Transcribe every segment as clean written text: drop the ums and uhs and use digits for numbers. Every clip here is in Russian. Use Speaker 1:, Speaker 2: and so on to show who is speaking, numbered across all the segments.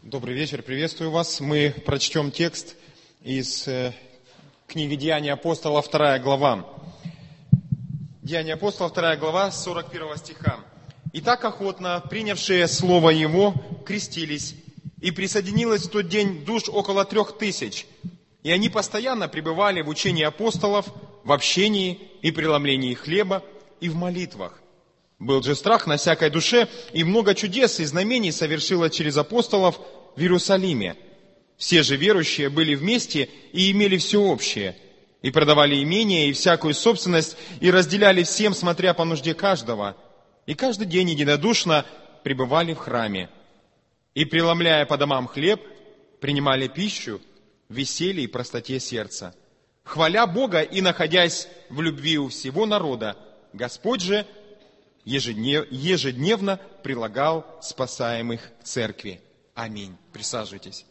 Speaker 1: Добрый вечер, приветствую вас. Мы прочтем текст из книги «Деяния апостола», 2 глава. «Деяния апостола», 2 глава, 41 стиха. «И так охотно принявшие слово Его крестились, и присоединилось в тот день душ около 3000, и они постоянно пребывали в учении апостолов, в общении и преломлении хлеба и в молитвах. Был же страх на всякой душе, и много чудес и знамений совершило через апостолов в Иерусалиме. Все же верующие были вместе и имели все общее, и продавали имения и всякую собственность, и разделяли всем, смотря по нужде каждого, и каждый день единодушно пребывали в храме. И, преломляя по домам хлеб, принимали пищу в веселье и простоте сердца, хваля Бога и находясь в любви у всего народа. Господь же ежедневно прилагал спасаемых к церкви». Аминь. Присаживайтесь.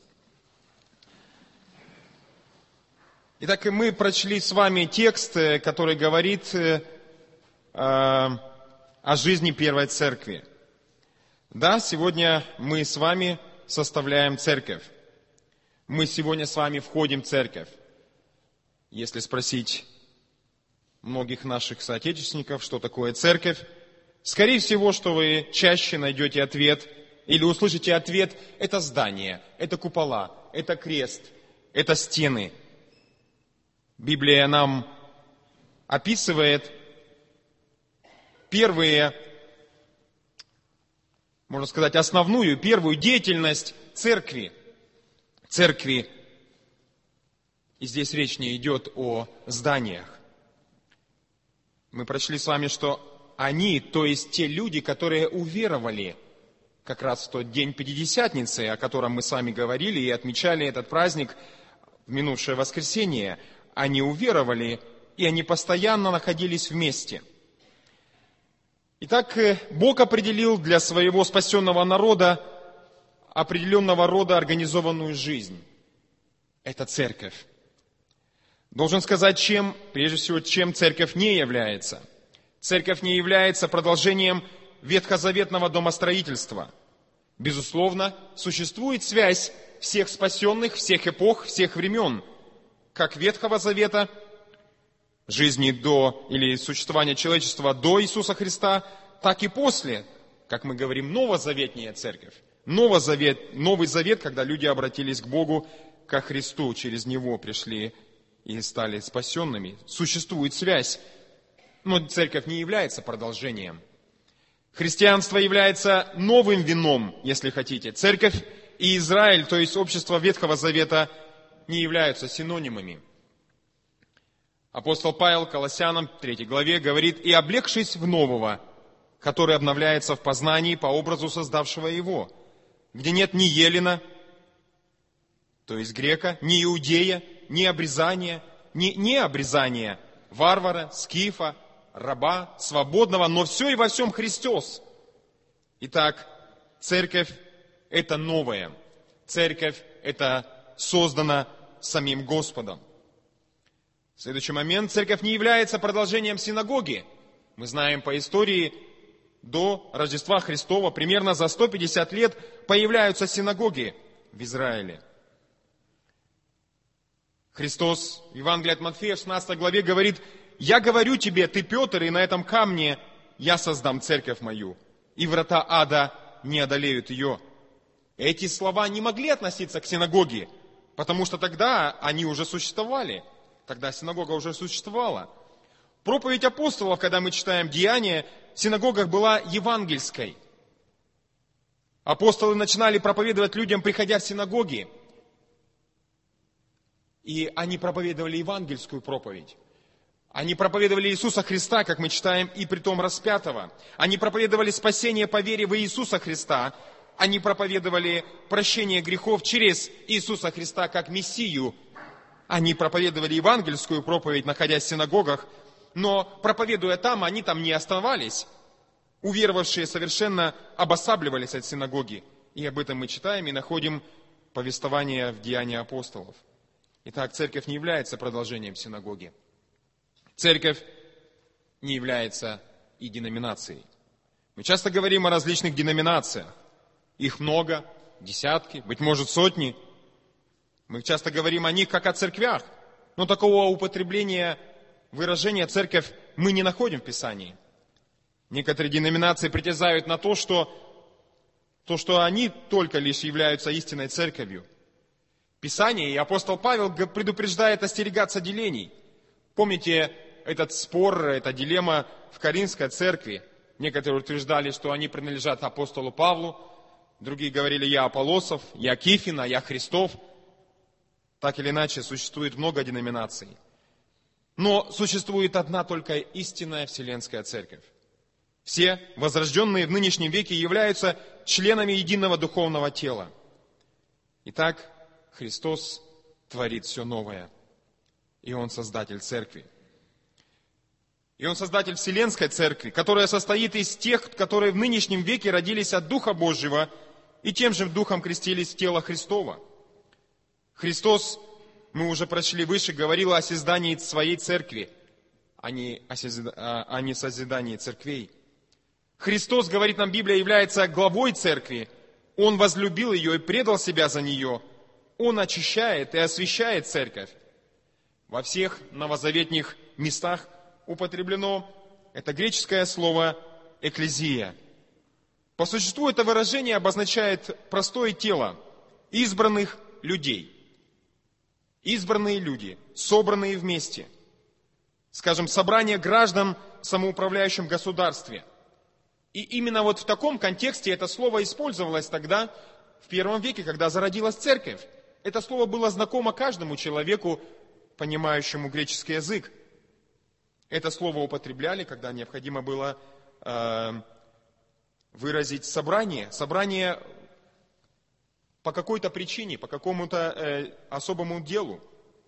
Speaker 1: Итак, мы прочли с вами текст, который говорит о жизни первой церкви. Да, сегодня мы с вами составляем церковь. Мы сегодня с вами входим в церковь. Если спросить многих наших соотечественников, что такое церковь, скорее всего, что вы чаще найдете ответ или услышите ответ: это здание, это купола, это крест, это стены. Библия нам описывает первые, можно сказать, первую деятельность церкви. И здесь речь не идет о зданиях. Мы прочли с вами, что они, то есть те люди, которые уверовали как раз в тот день Пятидесятницы, о котором мы с вами говорили и отмечали этот праздник в минувшее воскресенье, они уверовали, и они постоянно находились вместе. Итак, Бог определил для своего спасенного народа определенного рода организованную жизнь. Это церковь. Должен сказать, прежде всего, чем церковь не является. Церковь не является продолжением ветхозаветного домостроительства. Безусловно, существует связь всех спасенных, всех эпох, всех времен, как Ветхого Завета, жизни до или существования человечества до Иисуса Христа, так и после, как мы говорим, новозаветняя церковь. Новый Завет, когда люди обратились к Богу, ко Христу, через Него пришли и стали спасенными. Существует связь, но церковь не является продолжением. Христианство является новым вином, если хотите. Церковь и Израиль, то есть общество Ветхого Завета, не являются синонимами. Апостол Павел Колоссянам 3 главе говорит: «И облегшись в нового, который обновляется в познании по образу создавшего его, где нет ни елена, то есть грека, ни иудея, ни обрезания, ни необрезания, варвара, скифа, раба, свободного, но все и во всем Христос». Итак, церковь – это новое. Церковь – это создана самим Господом. Следующий момент. Церковь не является продолжением синагоги. Мы знаем по истории, до Рождества Христова, примерно за 150 лет, появляются синагоги в Израиле. Христос в Евангелии от Матфея в 16 главе говорит: «Я говорю тебе, ты Петр, и на этом камне я создам церковь мою, и врата ада не одолеют ее». Эти слова не могли относиться к синагоге, потому что тогда они уже существовали. Тогда синагога уже существовала. Проповедь апостолов, когда мы читаем Деяния, в синагогах была евангельской. Апостолы начинали проповедовать людям, приходя в синагоги. И они проповедовали евангельскую проповедь. Они проповедовали Иисуса Христа, как мы читаем, и притом распятого. Они проповедовали спасение по вере в Иисуса Христа. Они проповедовали прощение грехов через Иисуса Христа как Мессию. Они проповедовали евангельскую проповедь, находясь в синагогах, но проповедуя там, они там не оставались. Уверовавшие совершенно обосабливались от синагоги. И об этом мы читаем и находим повествование в Деянии апостолов. Итак, церковь не является продолжением синагоги. Церковь не является и деноминацией. Мы часто говорим о различных деноминациях. Их много, десятки, быть может, сотни. Мы часто говорим о них как о церквях, но такого употребления выражения «церковь» мы не находим в Писании. Некоторые деноминации притязают на то, что они только лишь являются истинной церковью. Писание и апостол Павел предупреждает остерегаться делений. Помните этот спор, эта дилемма в Коринфской церкви? Некоторые утверждали, что они принадлежат апостолу Павлу, другие говорили: «Я Аполлосов, я Кифина, я Христов». Так или иначе, существует много деноминаций. Но существует одна только истинная Вселенская Церковь. Все возрожденные в нынешнем веке являются членами единого духовного тела. Итак, Христос творит все новое. И Он создатель Церкви. И Он создатель Вселенской Церкви, которая состоит из тех, которые в нынешнем веке родились от Духа Божьего и тем же Духом крестились в тело Христова. Христос, мы уже прочли выше, говорил о создании своей церкви, а не созидании церквей. Христос, говорит нам Библия, является главой церкви. Он возлюбил ее и предал себя за нее. Он очищает и освящает церковь. Во всех новозаветных местах употреблено это греческое слово «экклезия». По существу это выражение обозначает простое тело избранных людей. Избранные люди, собранные вместе. Скажем, собрание граждан в самоуправляющем государстве. И именно вот в таком контексте это слово использовалось тогда, в первом веке, когда зародилась церковь. Это слово было знакомо каждому человеку, понимающему греческий язык. Это слово употребляли, когда необходимо было выразить собрание. Собрание по какой-то причине, по какому-то особому делу.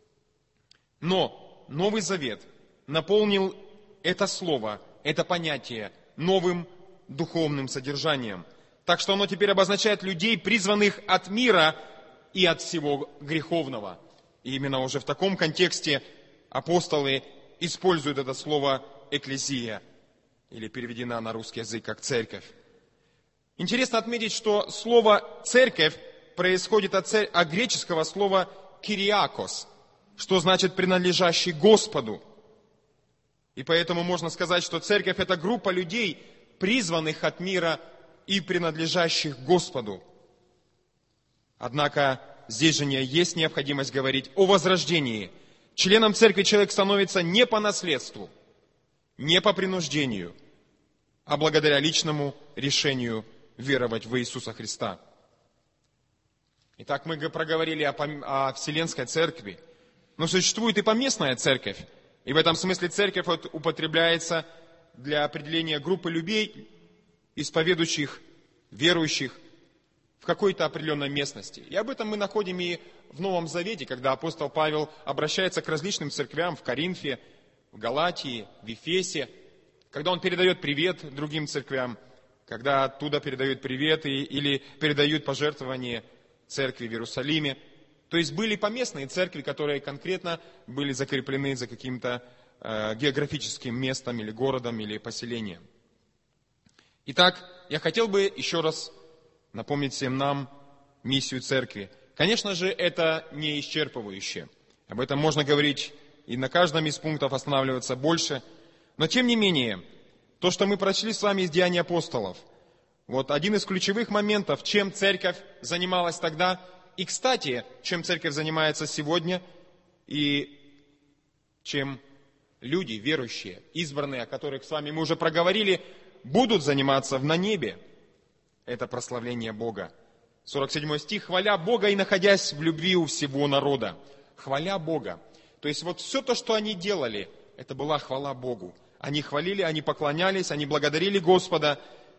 Speaker 1: Но Новый Завет наполнил это слово, это понятие новым духовным содержанием. Так что оно теперь обозначает людей, призванных от мира и от всего греховного. И именно уже в таком контексте апостолы используют это слово «экклезия», или переведена на русский язык как «церковь». Интересно отметить, что слово «церковь» происходит от греческого слова «кириакос», что значит «принадлежащий Господу». И поэтому можно сказать, что церковь – это группа людей, призванных от мира и принадлежащих Господу. Однако здесь же есть необходимость говорить о возрождении. Членом церкви человек становится не по наследству, не по принуждению, а благодаря личному решению веровать в Иисуса Христа. Итак, мы проговорили о Вселенской Церкви, но существует и поместная церковь. И в этом смысле церковь употребляется для определения группы людей, исповедующих, верующих в какой-то определенной местности. И об этом мы находим и в Новом Завете, когда апостол Павел обращается к различным церквям в Коринфе, в Галатии, в Ефесе, когда он передает привет другим церквям, когда оттуда передают привет или передают пожертвования церкви в Иерусалиме. То есть были поместные церкви, которые конкретно были закреплены за каким-то географическим местом или городом или поселением. Итак, я хотел бы еще раз напомнить всем нам миссию церкви. Конечно же, это не исчерпывающе. Об этом можно говорить и на каждом из пунктов останавливаться больше. Но тем не менее, то, что мы прочли с вами из Деяний апостолов, вот один из ключевых моментов, чем церковь занималась тогда, и, кстати, чем церковь занимается сегодня, и чем люди, верующие, избранные, о которых с вами мы уже проговорили, будут заниматься на небе. Это прославление Бога. 47 стих. «Хваля Бога и находясь в любви у всего народа». Хваля Бога. То есть вот все то, что они делали, это была хвала Богу. Они хвалили, они поклонялись, они благодарили Господа.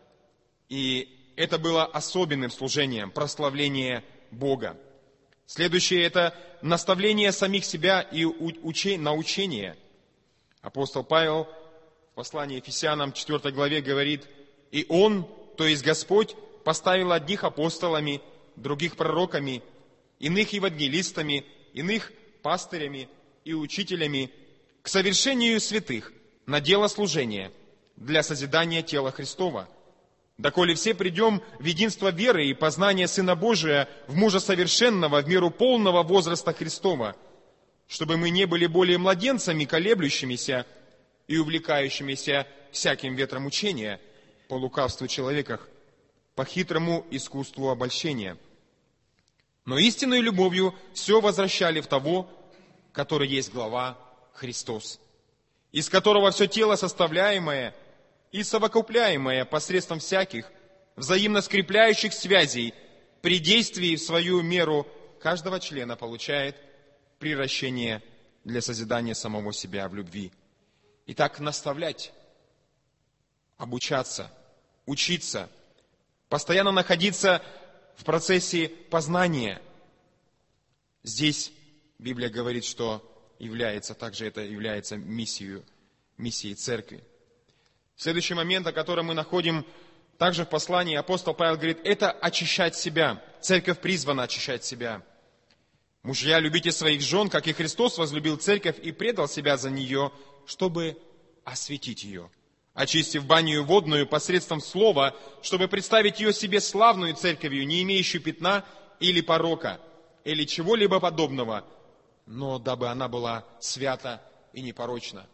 Speaker 1: И это было особенным служением, прославление Бога. Следующее – это наставление самих себя и научение. Апостол Павел в послании Ефесянам 4 главе говорит: «И Он, то есть Господь, поставил одних апостолами, других пророками, иных евангелистами, иных пастырями и учителями к совершению святых на дело служения для созидания тела Христова, Доколе все придем в единство веры и познания Сына Божия, в мужа совершенного, в меру полного возраста Христова, чтобы мы не были более младенцами, колеблющимися и увлекающимися всяким ветром учения, по лукавству человеках, по хитрому искусству обольщения. Но истинной любовью все возвращали в того, который есть глава Христос, из которого все тело составляемое и совокупляемое посредством всяких взаимно скрепляющих связей при действии в свою меру каждого члена получает приращение для созидания самого себя в любви. Итак, наставлять, обучаться, учиться, постоянно находиться в процессе познания. Здесь Библия говорит, что также это является миссией церкви. Следующий момент, о котором мы находим также в послании, апостол Павел говорит, это очищать себя. Церковь призвана очищать себя. Мужья, любите своих жен, как и Христос возлюбил церковь и предал себя за нее, чтобы осветить ее, очистив баню водную посредством слова, чтобы представить ее себе славную церковью, не имеющую пятна или порока, или чего-либо подобного, но дабы она была свята и непорочна.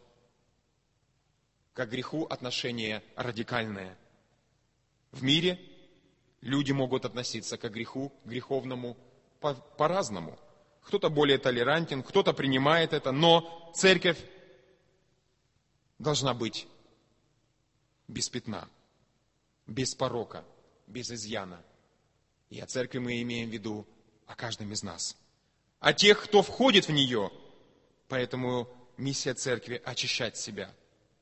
Speaker 1: К греху отношение радикальное. В мире люди могут относиться к греху, греховному по-разному. Кто-то более толерантен, кто-то принимает это, но церковь должна быть без пятна, без порока, без изъяна. И о церкви мы имеем в виду о каждом из нас. О тех, кто входит в нее. Поэтому миссия церкви – очищать себя.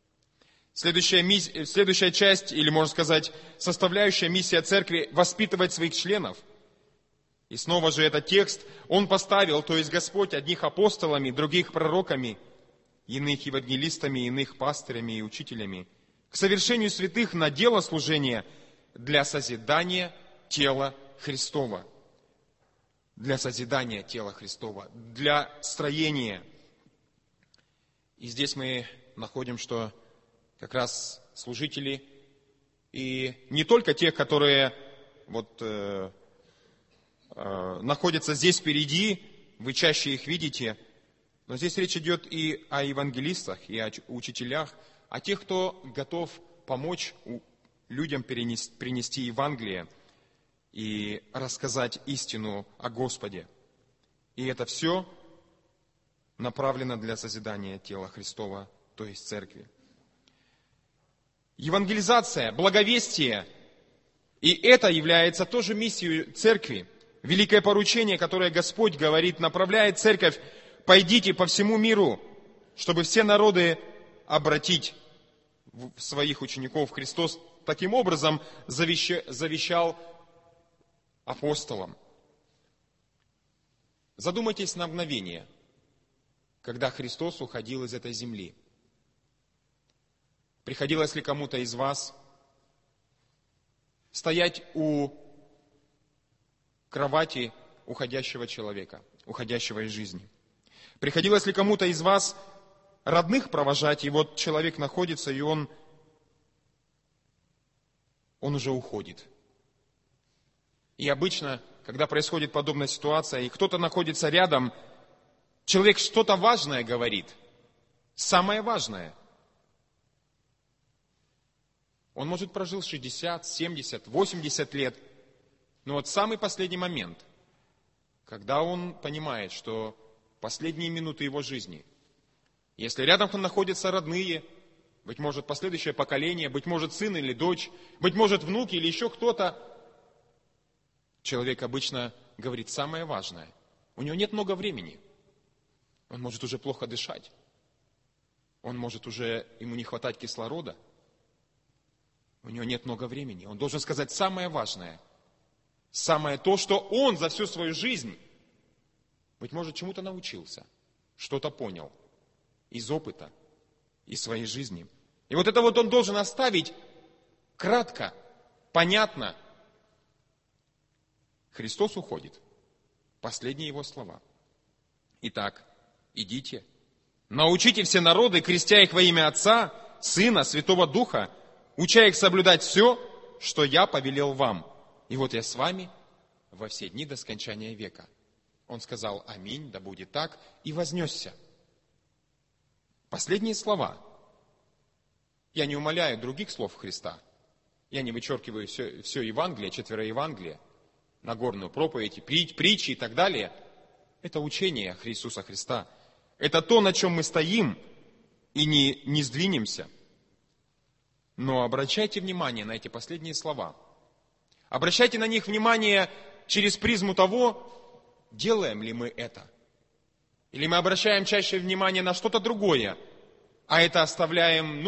Speaker 1: Следующая часть, или можно сказать, составляющая миссия церкви – воспитывать своих членов. И снова же этот текст, Он поставил, то есть Господь, одних апостолами, других пророками, иных евангелистами, иных пастырями и учителями, к совершению святых на дело служения для созидания тела Христова. Для созидания тела Христова, для строения. И здесь мы находим, что как раз служители, и не только те, которые находятся здесь впереди, вы чаще их видите, но здесь речь идет и о евангелистах, и о учителях, о тех, кто готов помочь людям принести Евангелие и рассказать истину о Господе. И это все направлено для созидания тела Христова, то есть церкви. Евангелизация, благовестие, и это является тоже миссией церкви. Великое поручение, которое Господь говорит, направляет церковь: пойдите по всему миру, чтобы все народы обратить в своих учеников. Христос таким образом завещал апостолам. Задумайтесь на мгновение, когда Христос уходил из этой земли. Приходилось ли кому-то из вас стоять у кровати уходящего человека, уходящего из жизни? Приходилось ли кому-то из вас родных провожать, и вот человек находится, и он уже уходит? И обычно, когда происходит подобная ситуация, и кто-то находится рядом, человек что-то важное говорит, самое важное. Он, может, прожил 60, 70, 80 лет, но вот самый последний момент, когда он понимает, что последние минуты его жизни, если рядом находятся родные, быть может, последующее поколение, быть может, сын или дочь, быть может, внуки или еще кто-то, человек обычно говорит самое важное. У него нет много времени. Он может уже плохо дышать. Ему не хватать кислорода. У него нет много времени. Он должен сказать самое важное. Самое то, что он за всю свою жизнь, быть может, чему-то научился, что-то понял из опыта, из своей жизни. И вот это вот он должен оставить кратко, понятно. Христос уходит. Последние его слова. Итак, идите, научите все народы, крестя их во имя Отца, Сына, Святого Духа, уча их соблюдать все, что я повелел вам. И вот я с вами во все дни до скончания века». Он сказал: «Аминь, да будет так», и вознесся. Последние слова. Я не умаляю других слов Христа. Я не вычеркиваю все Евангелие, 4 Евангелия, Нагорную проповедь, притчи и так далее. Это учение Иисуса Христа. Это то, на чем мы стоим и не сдвинемся. Но обращайте внимание на эти последние слова. Обращайте на них внимание через призму того, делаем ли мы это. Или мы обращаем чаще внимание на что-то другое, а это оставляем,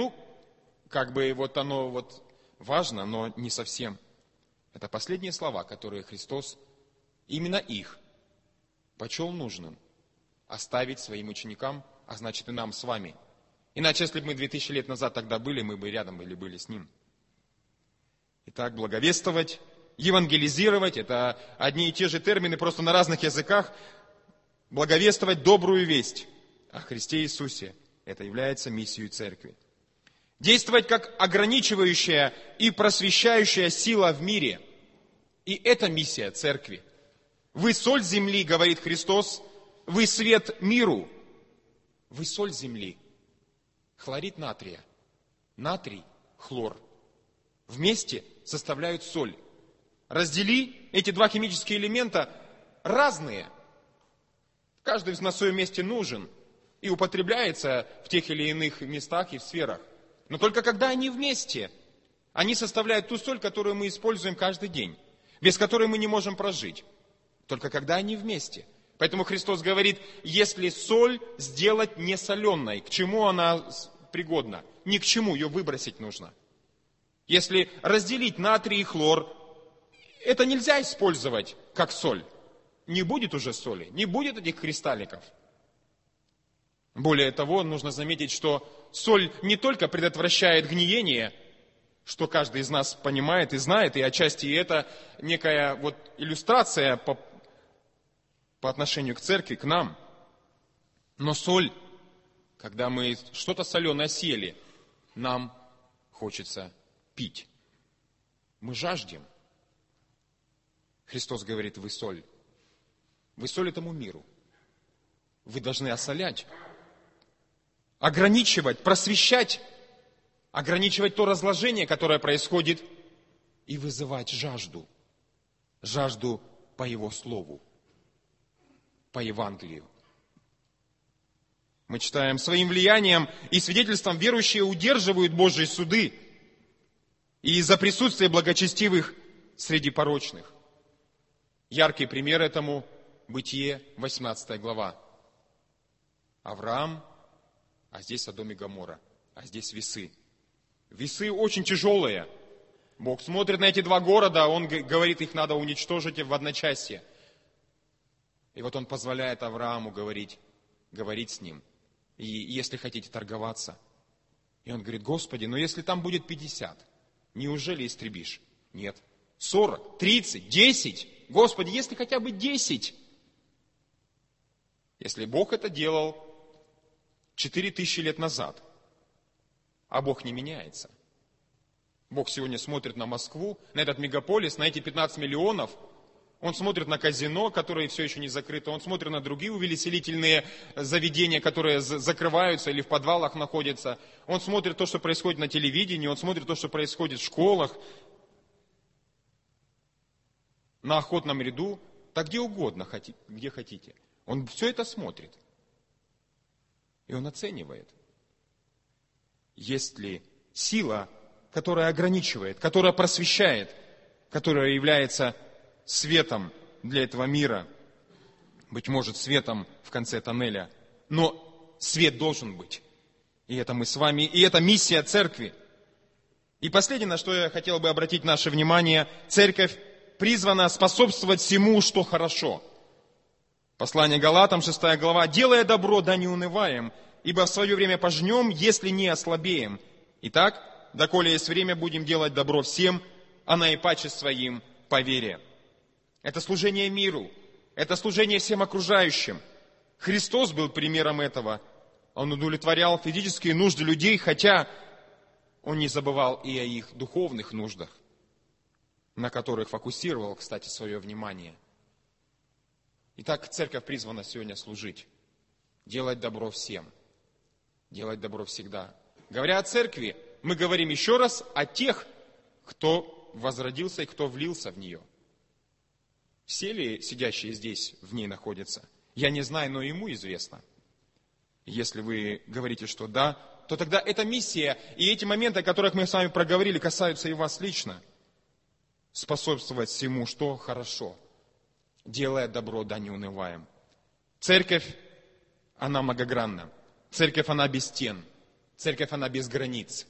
Speaker 1: оно важно, но не совсем. Это последние слова, которые Христос, именно их, почел нужным оставить своим ученикам, а значит и нам с вами. Иначе, если бы мы 2000 лет назад тогда были, мы бы рядом были с Ним. Итак, благовествовать, евангелизировать, это одни и те же термины, просто на разных языках. Благовествовать добрую весть о Христе Иисусе. Это является миссией церкви. Действовать как ограничивающая и просвещающая сила в мире. И это миссия церкви. Вы соль земли, говорит Христос, вы свет миру. Вы соль земли. Хлорид натрия. Натрий, хлор. Вместе составляют соль. Раздели эти два химические элемента разные. Каждый на своем месте нужен и употребляется в тех или иных местах и в сферах. Но только когда они вместе, они составляют ту соль, которую мы используем каждый день, без которой мы не можем прожить. Только когда они вместе. Поэтому Христос говорит, если соль сделать несоленой, к чему она пригодна? Ни к чему, ее выбросить нужно. Если разделить натрий и хлор, это нельзя использовать как соль. Не будет уже соли, не будет этих кристалликов. Более того, нужно заметить, что соль не только предотвращает гниение, что каждый из нас понимает и знает, и отчасти это некая иллюстрация по отношению к церкви, к нам. Но соль, когда мы что-то соленое съели, нам хочется пить. Мы жаждем. Христос говорит, вы соль. Вы соль этому миру. Вы должны осолять, ограничивать, просвещать, ограничивать то разложение, которое происходит, и вызывать жажду. Жажду по Его Слову, по Евангелию. Мы читаем, своим влиянием и свидетельством верующие удерживают Божьи суды и из-за присутствия благочестивых среди порочных. Яркий пример этому Бытие, 18 глава. Авраам, а здесь Содом и Гоморра, а здесь весы. Весы очень тяжелые. Бог смотрит на эти два города, Он говорит, их надо уничтожить в одночасье. И вот Он позволяет Аврааму говорить с ним. И если хотите торговаться. И он говорит, Господи, но если там будет 50, неужели истребишь? Нет. 40, 30, 10. Господи, если хотя бы 10. Если Бог это делал 4000 лет назад, а Бог не меняется. Бог сегодня смотрит на Москву, на этот мегаполис, на эти 15 миллионов. Он смотрит на казино, которые все еще не закрыты. Он смотрит на другие увеселительные заведения, которые закрываются или в подвалах находятся. Он смотрит то, что происходит на телевидении. Он смотрит то, что происходит в школах, на охотном ряду. Да где угодно, где хотите. Он все это смотрит. И он оценивает. Есть ли сила, которая ограничивает, которая просвещает, которая является светом для этого мира, быть может, светом в конце тоннеля, но свет должен быть. И это мы с вами, и это миссия церкви. И последнее, на что я хотел бы обратить наше внимание, церковь призвана способствовать всему, что хорошо. Послание Галатам, 6 глава, «Делая добро, да не унываем, ибо в свое время пожнем, если не ослабеем. Итак, доколе есть время, будем делать добро всем, а наипаче своим по вере». Это служение миру, это служение всем окружающим. Христос был примером этого. Он удовлетворял физические нужды людей, хотя Он не забывал и о их духовных нуждах. на которых фокусировал, кстати, свое внимание. Итак, церковь призвана сегодня служить, делать добро всем, делать добро всегда. Говоря о церкви, мы говорим еще раз о тех, кто возродился и кто влился в нее. Все ли сидящие здесь в ней находятся? Я не знаю, но ему известно. Если вы говорите, что да, то тогда эта миссия и эти моменты, о которых мы с вами проговорили, касаются и вас лично. Способствовать всему, что хорошо, делая добро, да не унываем. Церковь, она многогранна. Церковь, она без стен. Церковь, она без границ.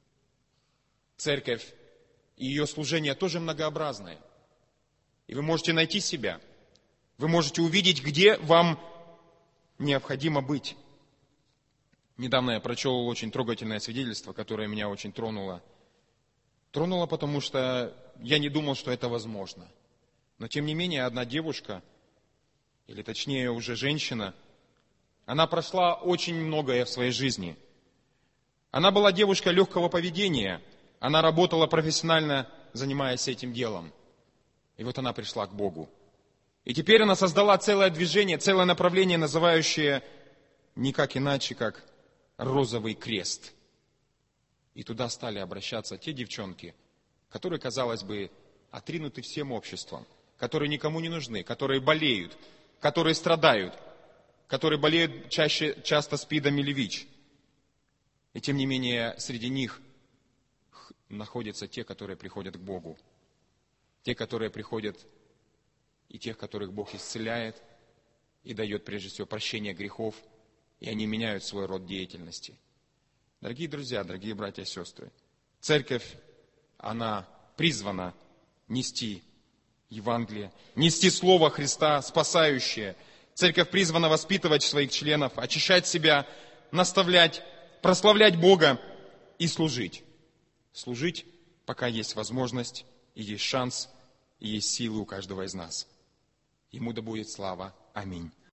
Speaker 1: Церковь и ее служение тоже многообразное. И вы можете найти себя. Вы можете увидеть, где вам необходимо быть. Недавно я прочел очень трогательное свидетельство, которое меня очень тронуло. Тронуло, потому что я не думал, что это возможно. Но тем не менее, одна девушка, или точнее уже женщина, она прошла очень многое в своей жизни. Она была девушкой легкого поведения. Она работала профессионально, занимаясь этим делом. И вот она пришла к Богу. И теперь она создала целое движение, целое направление, называющее никак иначе, как розовый крест. И туда стали обращаться те девчонки, которые, казалось бы, отринуты всем обществом, которые никому не нужны, которые болеют, которые страдают, которые болеют часто СПИДом или ВИЧ. И тем не менее, среди них находятся те, которые приходят к Богу. Те, которые приходят, и тех, которых Бог исцеляет и дает, прежде всего, прощение грехов, и они меняют свой род деятельности. Дорогие друзья, дорогие братья и сестры, церковь, она призвана нести Евангелие, нести Слово Христа, спасающее. Церковь призвана воспитывать своих членов, очищать себя, наставлять, прославлять Бога и служить. Служить, пока есть возможность, и есть шанс, и есть силы у каждого из нас. Ему да будет слава. Аминь.